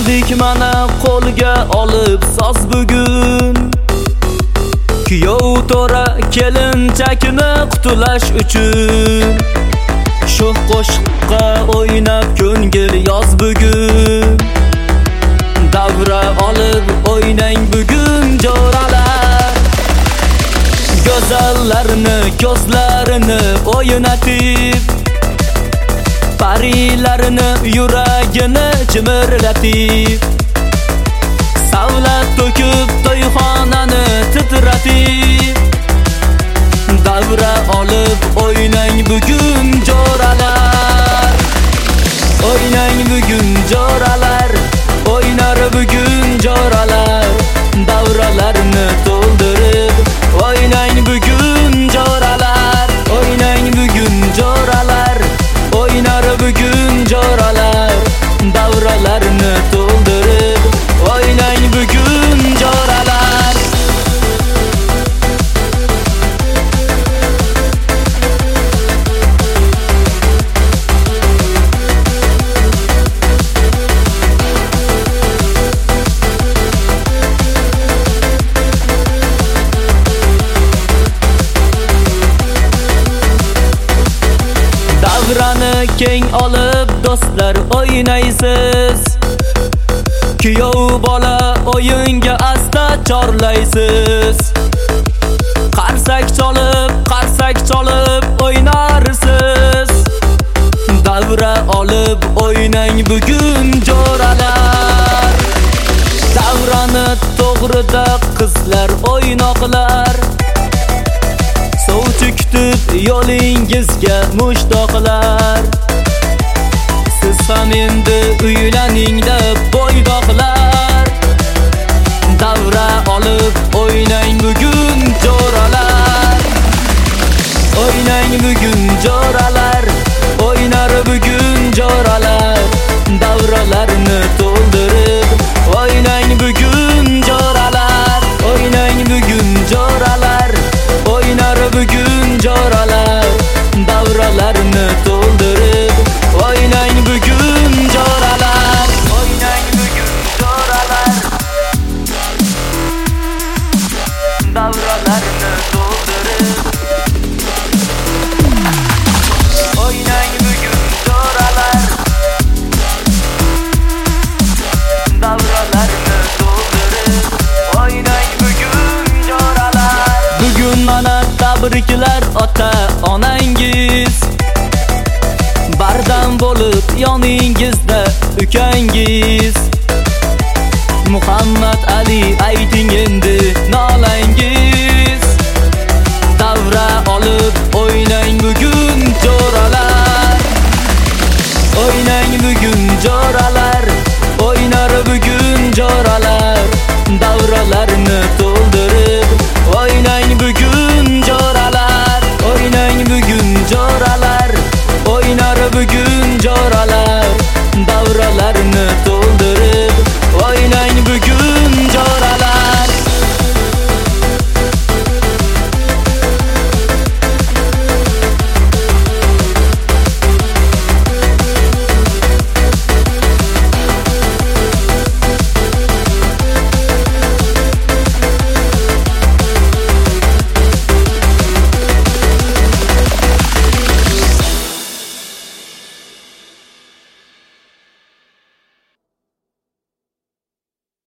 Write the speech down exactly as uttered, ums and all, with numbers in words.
Keldik mana qo'lga olib soz bugun, kuyov to'ra kelinchakni qutulash uchun. Shu qo'shiqqa o'ynab ko'ngil yoz bugun, davra olib o'ynang bugun jo'ralar. Go'zallarni ko'zlarini o'ynatib, parilarni yuragini jimirlatib, savlat to'kib to'yxonani titratib, davra olib o'ynang bugun jo'ralar. O'ynang bugun jo'ralar, o'ynar bugun jo'ralar, davralarni to'ldirib o'ynang bugun jo'ralar. O'ynang bugun jo'ralar, o'ynar bugun jo'ralar, davralarni to'ldirib o'ynang bugun jo'ralar. Davrani keng olib do'stlar o'ynaysiz, kuyov bola o'yinga asta chorlaysiz. Qarsak cholib, qarsak cholib o'ynarsiz, davra olib o'ynang bugun jo'ralar. Davrani to'g'rida qizlar o'ynoqlar, sovchi kutib yo'lingizga mushtoqlar. Siz ham endi uylaning-da bo'ydoqlar, davra olib o'ynang bugun jo'ralar. O'ynang bugun jo'ralar, o'ynar bugun jo'ralar, davralarni to'ldirib o'ynang bugun jo'ralar. O'ynang bugun jo'ralar, o'ynar bugun jo'ralar, davralarni to'ldirib o'ynang bugun jo'ralar. O'ynang bugun jo'ralar, davralarni to'ldirib o'ynang bugun jo'ralar, davralarni to'ldirib o'ynang bugun jo'ralar. Bugun mana tabriklar ota onangiz, bardam bo'lib yoningizda ukangiz. Muhammad Ali ayt